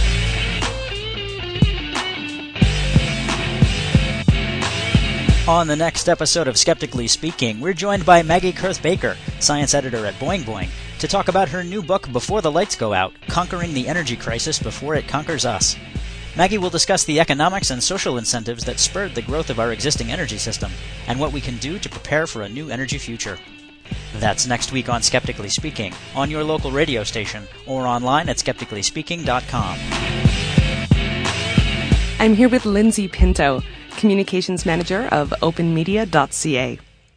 S1: On the next episode of Skeptically Speaking, we're joined by Maggie Kurth-Baker, science editor at Boing Boing, to talk about her new book, Before the Lights Go Out, Conquering the Energy Crisis Before It Conquers Us. Maggie will discuss the economics and social incentives that spurred the growth of our existing energy system, and what we can do to prepare for a new energy future. That's next week on Skeptically Speaking, on your local radio station, or online at skeptically speaking dot com.
S3: I'm here with Lindsay Pinto, Communications Manager of open media dot c a.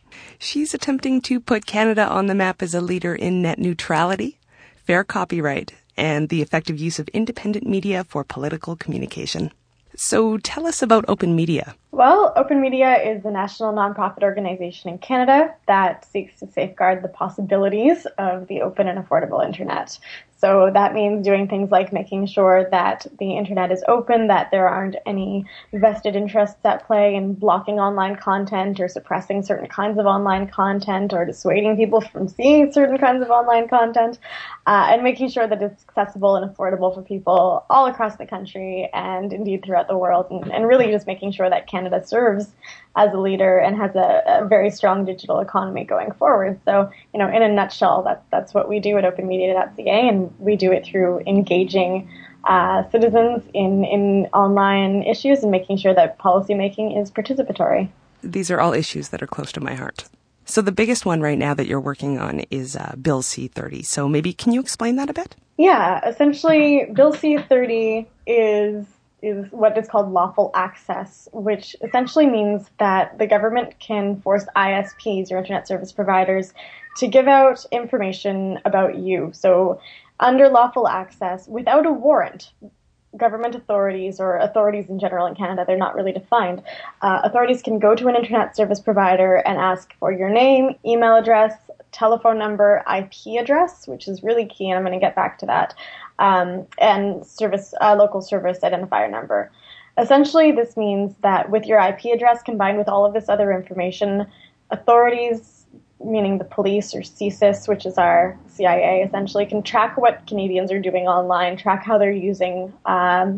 S3: She's attempting to put Canada on the map as a leader in net neutrality, fair copyright, and the effective use of independent media for political communication. So tell us about Open Media.
S5: Well, Open Media is a national nonprofit organization in Canada that seeks to safeguard the possibilities of the open and affordable internet. So that means doing things like making sure that the internet is open, that there aren't any vested interests at play in blocking online content or suppressing certain kinds of online content or dissuading people from seeing certain kinds of online content, uh, and making sure that it's accessible and affordable for people all across the country and indeed throughout the world, and, and really just making sure that Canada serves as a leader and has a, a very strong digital economy going forward. So, you know, in a nutshell, that's that's what we do at open media dot c a, and we do it through engaging uh, citizens in, in online issues and making sure that policymaking is participatory.
S3: These are all issues that are close to my heart. So the biggest one right now that you're working on is uh, Bill C thirty. So maybe can you explain that a bit? Yeah, essentially, Bill C thirty is is what is called lawful access, which essentially means that the government can force I S Ps, or internet service providers, to give out information about you. So under lawful access, without a warrant, government authorities, or authorities in general in Canada, they're not really defined, uh, authorities can go to an internet service provider and ask for your name, email address, telephone number, I P address, which is really key, and I'm going to get back to that, um, and service uh, local service identifier number. Essentially, this means that with your I P address combined with all of this other information, authorities, meaning the police or C S I S, which is our C I A, essentially can track what Canadians are doing online, track how they're using um,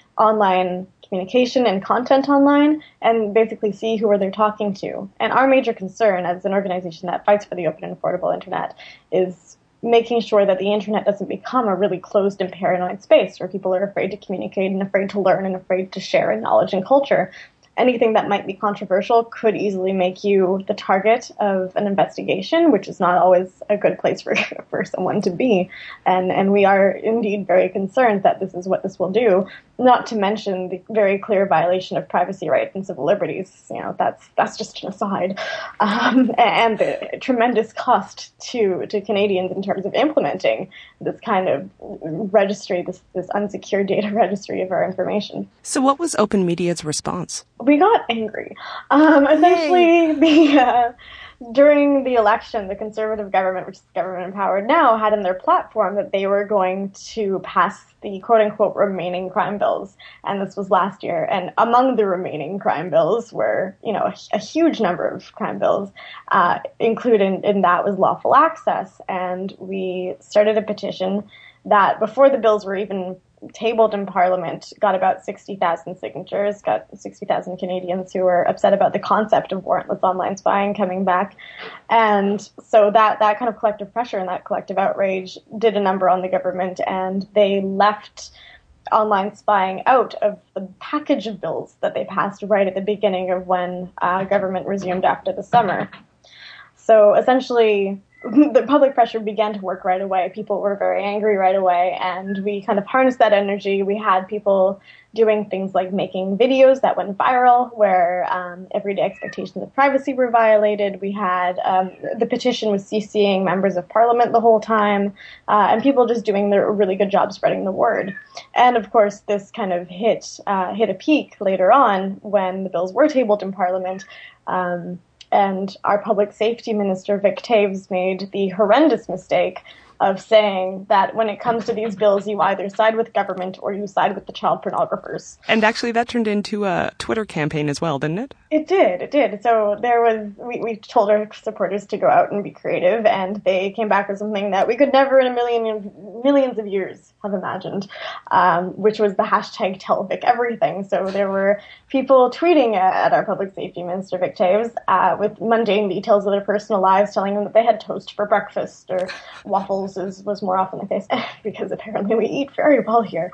S3: online communication and content online, and basically see who are they talking to. And our major concern as an organization that fights for the open and affordable internet is making sure that the internet doesn't become a really closed and paranoid space where people are afraid to communicate and afraid to learn and afraid to share in knowledge and culture. Anything that might be controversial could easily make you the target of an investigation, which is not always a good place for for someone to be. And and we are indeed very concerned that this is what this will do, not to mention the very clear violation of privacy rights and civil liberties. You know, that's that's just an aside. Um, and the tremendous cost to, to Canadians in terms of implementing this kind of registry, this, this unsecured data registry of our information. So what was Open Media's response?
S5: We got angry. Um, essentially, the uh, during the election, the Conservative government, which is government empowered now, had in their platform that they were going to pass the quote-unquote remaining crime bills, and this was last year. And among the remaining crime bills were, you know, a, a huge number of crime bills. Uh, included in, in that was lawful access, and we started a petition that, before the bills were even tabled in Parliament, got about sixty thousand signatures, got sixty thousand Canadians who were upset about the concept of warrantless online spying coming back. And so that, that kind of collective pressure and that collective outrage did a number on the government, and they left online spying out of the package of bills that they passed right at the beginning of when uh, government resumed after the summer. So essentially, the public pressure began to work right away. People were very angry right away, and we kind of harnessed that energy. We had people doing things like making videos that went viral, where um, everyday expectations of privacy were violated. We had um, the petition was CCing members of parliament the whole time, uh, and people just doing their really good job spreading the word. And of course, this kind of hit uh, hit a peak later on when the bills were tabled in parliament. Um, and our public safety minister, Vic Taves, made the horrendous mistake of saying that when it comes to these bills, you either side with government or you side with the child pornographers.
S3: And actually that turned into a Twitter campaign as well, didn't it?
S5: It did, it did. So there was, we, we told our supporters to go out and be creative, and they came back with something that we could never in a million, millions of years have imagined, um, which was the hashtag Tell Vic Everything. So there were people tweeting at our public safety minister, Vic Taves, uh, with mundane details of their personal lives, telling them that they had toast for breakfast or waffles is, was more often the case, because apparently we eat very well here.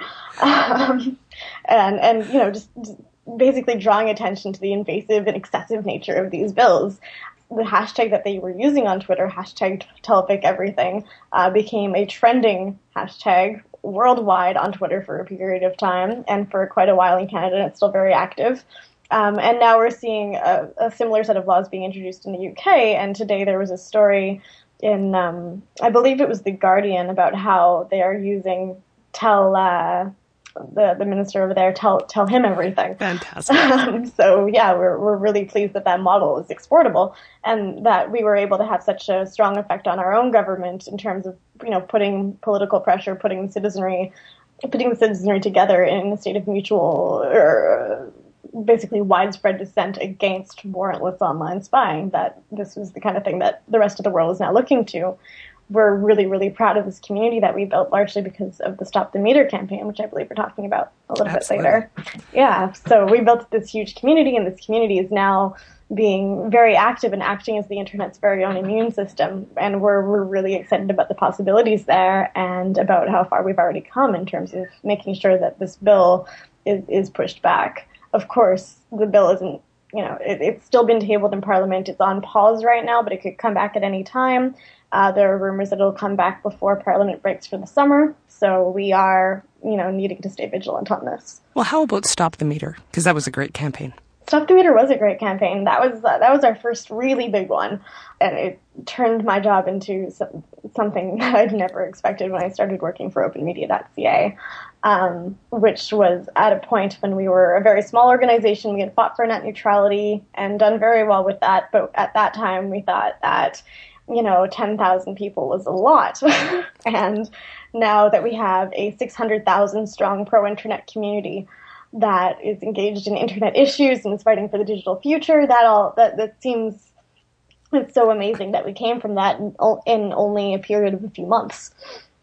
S5: Um, and, and, you know, just, just basically drawing attention to the invasive and excessive nature of these bills. The hashtag that they were using on Twitter, hashtag Tell Vic Everything, uh, became a trending hashtag worldwide on Twitter for a period of time, and for quite a while in Canada, and it's still very active. Um, and now we're seeing a, a similar set of laws being introduced in the U K, and today there was a story in, um, I believe it was The Guardian, about how they are using Tell, uh, the, the minister over there, tell tell him everything.
S3: Fantastic.
S5: Um, so yeah, we're we're really pleased that that model is exportable, and that we were able to have such a strong effect on our own government in terms of, you know, putting political pressure, putting the citizenry, putting the citizenry together in a state of mutual, or basically widespread dissent against warrantless online spying. That this was the kind of thing that the rest of the world is now looking to. We're really, really proud of this community that we built, largely because of the Stop the Meter campaign, which I believe we're talking about a little
S3: Absolutely.
S5: bit later. Yeah, so we built this huge community, and this community is now being very active and acting as the internet's very own immune system. And we're we're really excited about the possibilities there, and about how far we've already come in terms of making sure that this bill is, is pushed back. Of course, the bill isn't, you know, it, it's still been tabled in Parliament. It's on pause right now, but it could come back at any time. Uh, there are rumors that it'll come back before Parliament breaks for the summer, so we are, you know, needing to stay vigilant on this.
S3: Well, how about Stop the Meter? Because that was a great campaign.
S5: Stop the Meter was a great campaign. That was uh, that was our first really big one, and it turned my job into some, something that I'd never expected when I started working for open media dot c a, um, which was at a point when we were a very small organization. We had fought for net neutrality and done very well with that, but at that time we thought that, you know, ten thousand people was a lot. And now that we have a six hundred thousand strong pro-internet community that is engaged in internet issues and is fighting for the digital future, that all that, that seems, it's so amazing that we came from that in, in only a period of a few months.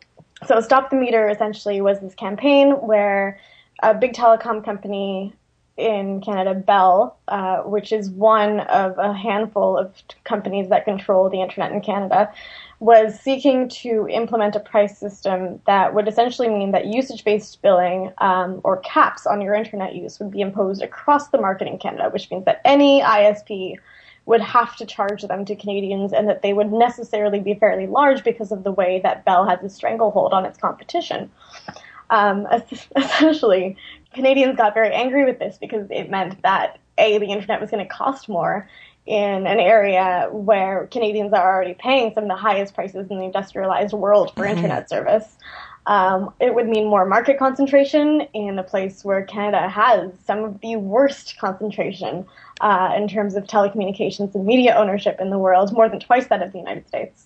S5: So Stop the Meter essentially was this campaign where a big telecom company in Canada, Bell, uh, which is one of a handful of companies that control the internet in Canada, was seeking to implement a price system that would essentially mean that usage-based billing, um, or caps on your internet use, would be imposed across the market in Canada, which means that any I S P would have to charge them to Canadians, and that they would necessarily be fairly large because of the way that Bell has a stranglehold on its competition. Um, essentially, Canadians got very angry with this because it meant that, A, the internet was going to cost more in an area where Canadians are already paying some of the highest prices in the industrialized world for mm-hmm. internet service. Um, it would mean more market concentration in a place where Canada has some of the worst concentration uh, in terms of telecommunications and media ownership in the world, more than twice that of the United States.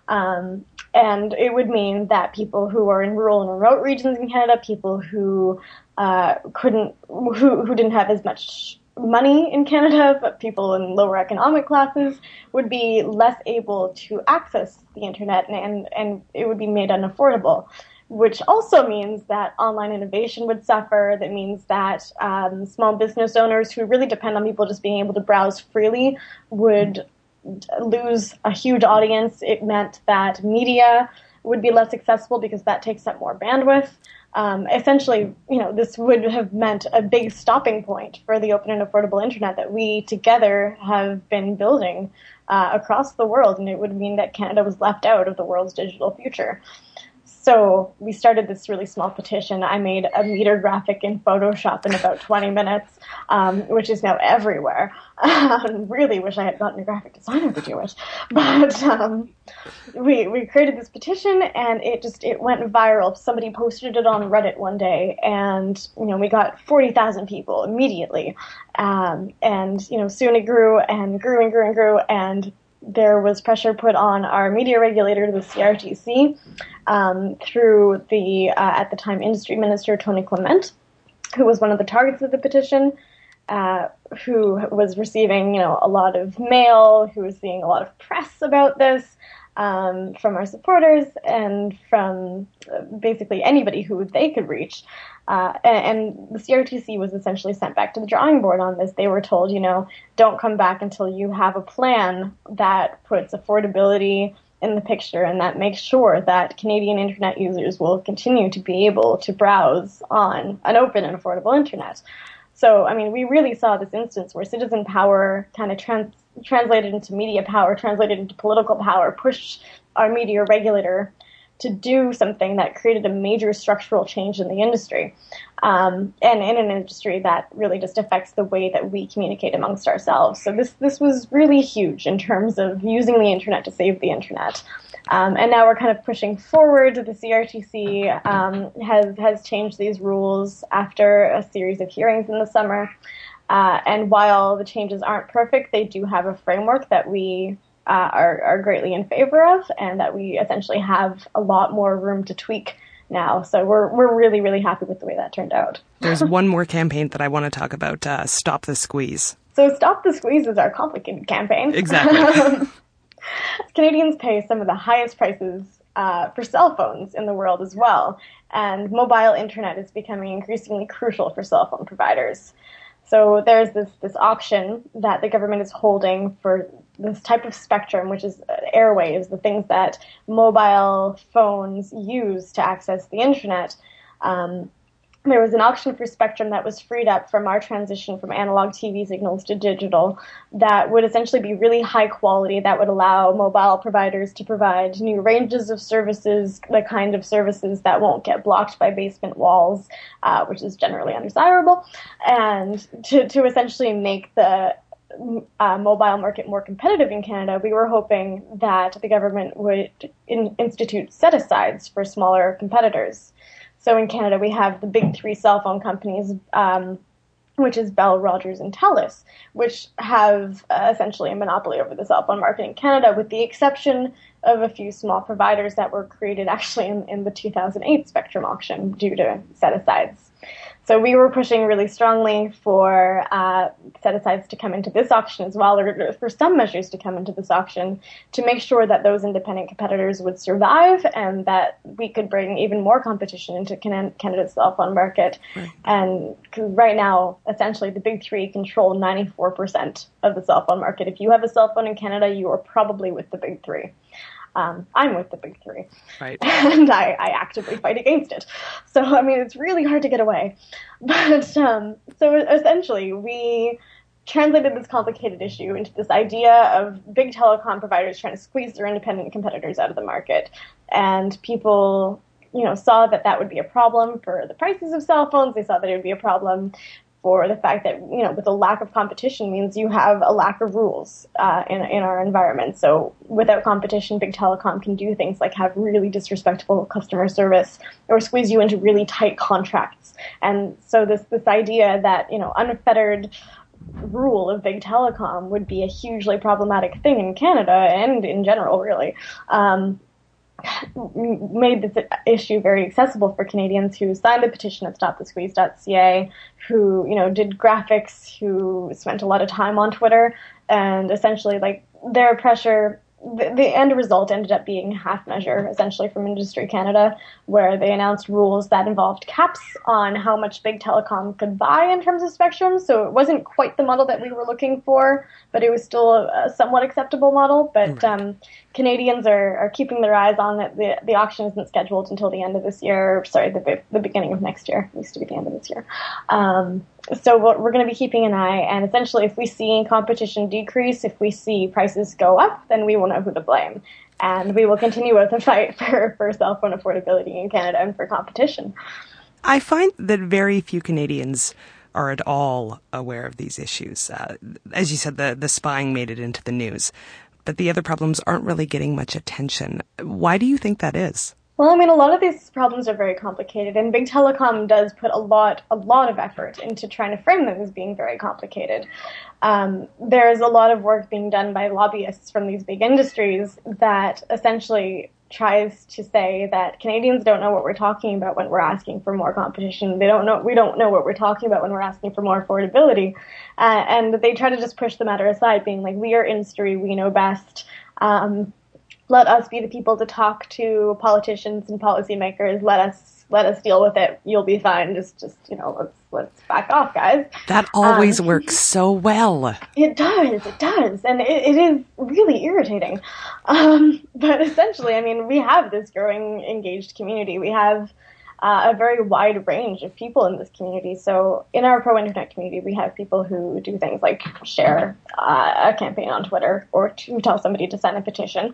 S5: Um, and it would mean that people who are in rural and remote regions in Canada, people who uh, couldn't, who, who didn't have as much money in Canada, but people in lower economic classes, would be less able to access the internet, and, and it would be made unaffordable, which also means that online innovation would suffer. That means that um, small business owners who really depend on people just being able to browse freely would lose a huge audience. It meant that media would be less accessible because that takes up more bandwidth. Um, essentially, you know, this would have meant a big stopping point for the open and affordable internet that we together have been building uh, across the world, and it would mean that Canada was left out of the world's digital future. So we started this really small petition. I made a meter graphic in Photoshop in about twenty minutes, um, which is now everywhere. I really wish I had gotten a graphic designer to do it. But um, we we created this petition, and it just it went viral. Somebody posted it on Reddit one day, and you know we got forty thousand people immediately. Um, and you know soon it grew and grew and grew and grew, and there was pressure put on our media regulator, the C R T C, um, through the, uh, at the time, Industry Minister Tony Clement, who was one of the targets of the petition, uh, who was receiving, you know, a lot of mail, who was seeing a lot of press about this um, from our supporters and from uh, basically anybody who they could reach. Uh, and, and the C R T C was essentially sent back to the drawing board on this. They were told, you know, don't come back until you have a plan that puts affordability in the picture and that makes sure that Canadian internet users will continue to be able to browse on an open and affordable internet. So, I mean, we really saw this instance where citizen power kind of trans- translated into media power, translated into political power, pushed our media regulator to do something that created a major structural change in the industry, um, and in an industry that really just affects the way that we communicate amongst ourselves. So this this was really huge in terms of using the internet to save the internet. Um, and now we're kind of pushing forward. The C R T C um, has has changed these rules after a series of hearings in the summer. Uh, and while the changes aren't perfect, they do have a framework that we Uh, are, are greatly in favor of, and that we essentially have a lot more room to tweak now. So we're we're really, really happy with the way that turned out.
S3: There's one more campaign that I want to talk about, uh, Stop the Squeeze.
S5: So Stop the Squeeze is our complicated campaign.
S3: Exactly.
S5: Canadians pay some of the highest prices uh, for cell phones in the world as well, and mobile internet is becoming increasingly crucial for cell phone providers. So there's this, this auction that the government is holding for this type of spectrum, which is airwaves, the things that mobile phones use to access the internet. Um, there was an auction for spectrum that was freed up from our transition from analog T V signals to digital that would essentially be really high quality, that would allow mobile providers to provide new ranges of services, the kind of services that won't get blocked by basement walls, uh, which is generally undesirable, and to, to essentially make the uh, mobile market more competitive in Canada. We were hoping that the government would in, institute set-asides for smaller competitors. So in Canada, we have the big three cell phone companies, um, which is Bell, Rogers, and Telus, which have uh, essentially a monopoly over the cell phone market in Canada, with the exception of a few small providers that were created actually in, in the two thousand eight Spectrum auction due to set-asides. So we were pushing really strongly for uh, set-asides to come into this auction as well, or for some measures to come into this auction, to make sure that those independent competitors would survive and that we could bring even more competition into Can- Canada's cell phone market. Right. And right now, essentially, the big three control ninety-four percent of the cell phone market. If you have a cell phone in Canada, you are probably with the big three. Um, I'm with the big three,
S3: right?
S5: And I, I actively fight against it. So, I mean, it's really hard to get away. But um, so essentially, we translated this complicated issue into this idea of big telecom providers trying to squeeze their independent competitors out of the market. And people, you know, saw that that would be a problem for the prices of cell phones. They saw that it would be a problem for the fact that, you know, with a lack of competition means you have a lack of rules uh, in in our environment. So without competition, big telecom can do things like have really disrespectful customer service or squeeze you into really tight contracts. And so this this idea that, you know, unfettered rule of big telecom would be a hugely problematic thing in Canada and in general, really. Um, made this issue very accessible for Canadians who signed the petition at stop the squeeze dot c a, who, you know, did graphics, who spent a lot of time on Twitter, and essentially, like, their pressure, the, the end result ended up being half measure, essentially, from Industry Canada, where they announced rules that involved caps on how much big telecom could buy in terms of spectrum. So it wasn't quite the model that we were looking for, but it was still a, a somewhat acceptable model. But um, Canadians are, are keeping their eyes on it. The, the auction isn't scheduled until the end of this year. Sorry, the, the beginning of next year. It used to be the end of this year. Um, so we're, we're going to be keeping an eye. And essentially, if we see competition decrease, if we see prices go up, then we will know who to blame. And we will continue with the fight for, for cell phone affordability in Canada and for competition.
S3: I find that very few Canadians are at all aware of these issues. Uh, as you said, the, the spying made it into the news. But the other problems aren't really getting much attention. Why do you think that is?
S5: Well, I mean, a lot of these problems are very complicated, and Big Telecom does put a lot, a lot of effort into trying to frame them as being very complicated. Um, there's a lot of work being done by lobbyists from these big industries that essentially tries to say that Canadians don't know what we're talking about when we're asking for more competition. They don't know, we don't know what we're talking about when we're asking for more affordability. Uh, and they try to just push the matter aside, being like, we are industry, we know best. Um, let us be the people to talk to politicians and policymakers. Let us, let us deal with it. You'll be fine. Just, just, you know, let's, let's back off, guys.
S3: That always
S5: um,
S3: works so well.
S5: It does, it does. And it, it is really irritating. Um, but essentially, I mean, we have this growing engaged community. We have uh, a very wide range of people in this community. So in our pro-internet community, we have people who do things like share uh, a campaign on Twitter or to tell somebody to sign a petition.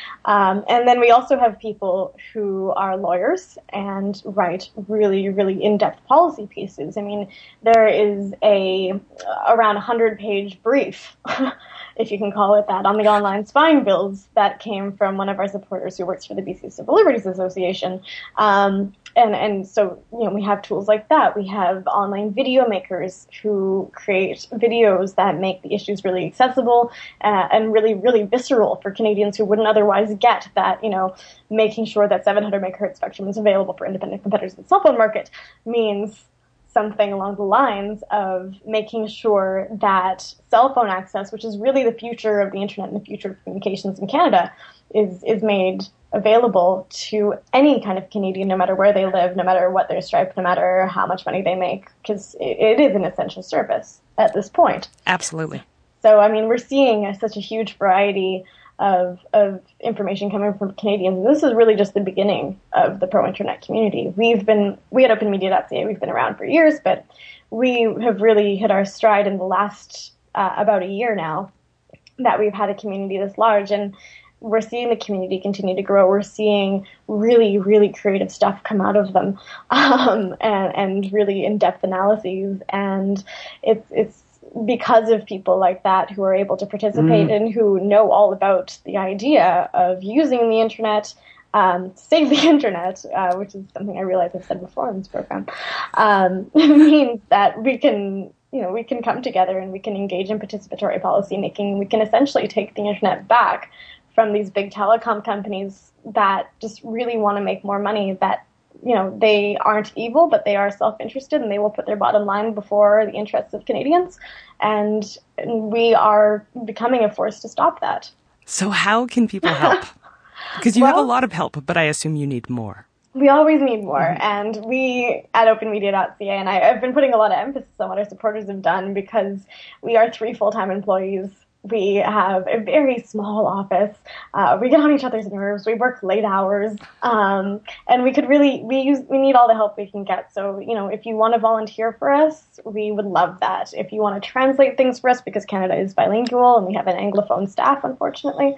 S5: Um, and then we also have people who are lawyers and write really, really in-depth policy pieces. I mean, there is a around a hundred-page brief, if you can call it that, on the online spying bills that came from one of our supporters who works for the B C Civil Liberties Association. Um, and, and so, you know, we have tools like that. We have online video makers who create videos that make the issues really accessible uh, and really, really visceral for Canadians who wouldn't otherwise get that, you know, making sure that seven hundred megahertz spectrum is available for independent competitors in the cell phone market means something along the lines of making sure that cell phone access, which is really the future of the internet and the future of communications in Canada, is is made available to any kind of Canadian, no matter where they live, no matter what their stripe, no matter how much money they make, because it, it is an essential service at this point.
S3: Absolutely.
S5: So, I mean, we're seeing a, such a huge variety of of information coming from Canadians. And this is really just the beginning of the pro-internet community. We've been, we at open media dot c a, we've been around for years, but we have really hit our stride in the last uh, about a year now that we've had a community this large. And we're seeing the community continue to grow. We're seeing really, really creative stuff come out of them, um, and, and really in-depth analyses. And it's it's because of people like that who are able to participate mm. and who know all about the idea of using the internet um, to save the internet, uh, which is something I realize I've said before in this program, um, means that we can, you know, we can come together and we can engage in participatory policy making. We can essentially take the internet back from these big telecom companies that just really want to make more money, that, you know, they aren't evil, but they are self-interested and they will put their bottom line before the interests of Canadians. And we are becoming a force to stop that.
S3: So how can people help? Because you well, have a lot of help, but I assume you need more.
S5: We always need more. Mm-hmm. And we at open media dot c a, and I, I've been putting a lot of emphasis on what our supporters have done, because we are three full-time employees. We have a very small office. Uh, we get on each other's nerves. We work late hours. Um, and we could really, we use, we need all the help we can get. So, you know, if you want to volunteer for us, we would love that. If you want to translate things for us, because Canada is bilingual and we have an Anglophone staff, unfortunately,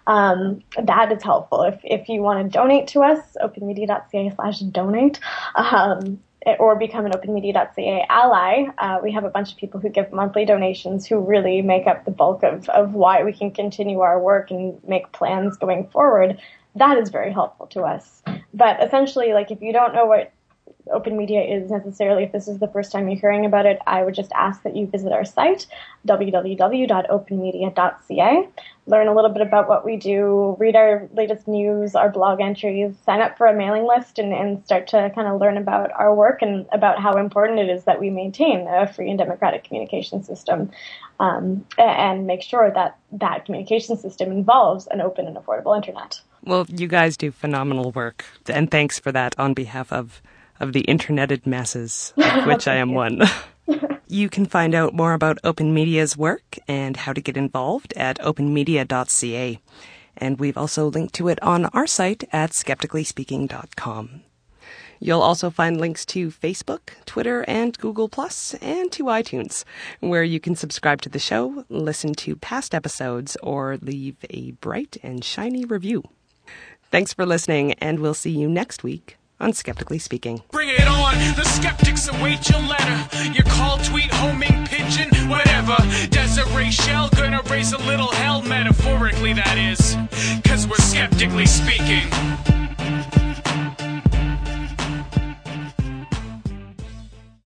S5: um, that is helpful. If, if you want to donate to us, open media dot c a slash donate, um, or become an open media dot c a ally. Uh, we have a bunch of people who give monthly donations who really make up the bulk of, of why we can continue our work and make plans going forward. That is very helpful to us. But essentially, like, if you don't know what open media is necessarily, if this is the first time you're hearing about it, I would just ask that you visit our site, w w w dot open media dot c a, learn a little bit about what we do, read our latest news, our blog entries, sign up for a mailing list, and, and start to kind of learn about our work and about how important it is that we maintain a free and democratic communication system, um, and make sure that that communication system involves an open and affordable internet.
S3: Well, you guys do phenomenal work, and thanks for that on behalf of of the interneted masses, of which I am one. You can find out more about Open Media's work and how to get involved at open media dot c a. and we've also linked to it on our site at skeptically speaking dot com. You'll also find links to Facebook, Twitter, and Google Plus, and to iTunes, where you can subscribe to the show, listen to past episodes, or leave a bright and shiny review. Thanks for listening, and we'll see you next week on Skeptically Speaking.
S2: Bring it on, the skeptics await your letter. Your call, tweet, homing, pigeon, whatever. Desiree Shell gonna raise a little hell, metaphorically that is. Cause we're skeptically speaking.